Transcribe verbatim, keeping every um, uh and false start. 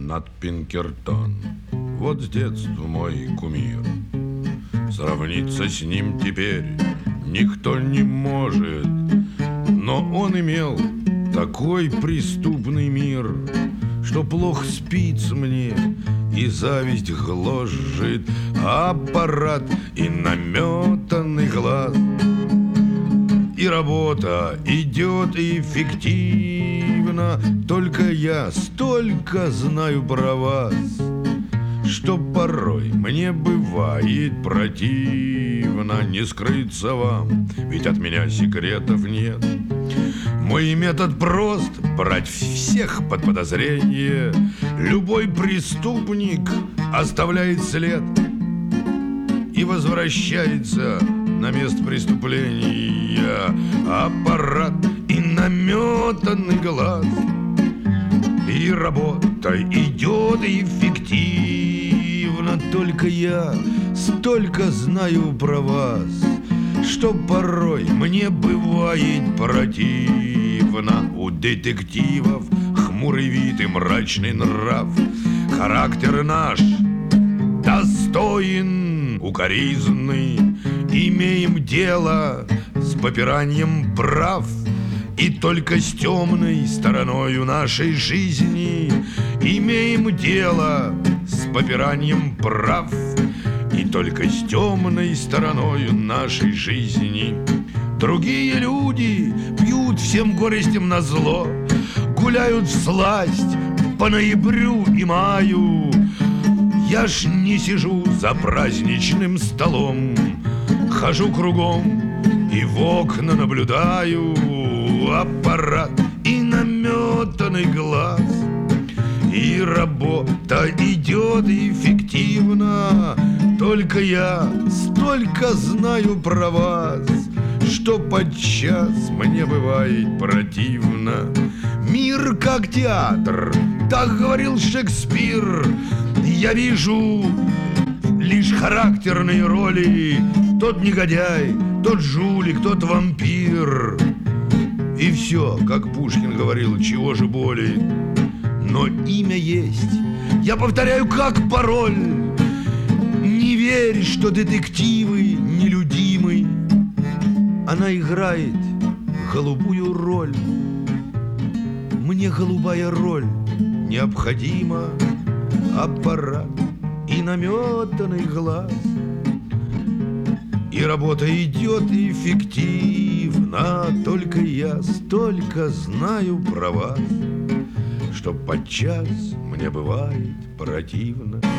над Пинкертон. Вот с детства мой кумир. Сравниться с ним теперь никто не может. Но он имел такой преступный мир, что плохо спится мне, и зависть гложет аппарат и наметанный глаз. И работа идет эффективно, только я столько знаю про вас, что порой мне бывает противно. Не скрыться вам, ведь от меня секретов нет. Мой метод прост — брать всех под подозрение. Любой преступник оставляет след и возвращается на место преступления. Аппарат и наметанный глаз. И работа идет эффективно, только я столько знаю про вас, что порой мне бывает противно. У детективов хмурый вид и мрачный нрав. Характер наш достоин, укоризный. Имеем дело с попиранием прав. И только с темной стороною нашей жизни имеем дело с попиранием прав. И только с темной стороною нашей жизни. Другие люди пьют всем горестям назло, гуляют всласть по ноябрю и маю. Я ж не сижу за праздничным столом, хожу кругом и в окна наблюдаю. Аппарат и наметанный глаз. И работа идет эффективно, только я столько знаю про вас, что подчас мне бывает противно. Мир как театр, так говорил Шекспир. Я вижу лишь характерные роли. Тот негодяй, тот жулик, тот вампир. И все, как Пушкин говорил, чего же более. Но имя есть, я повторяю как пароль. Не верь, что детективы нелюдимы. Она играет голубую роль. Мне голубая роль необходима. Аппарат и наметанный глаз. И работа идет эффективно, только я столько знаю про вас, что подчас мне бывает противно.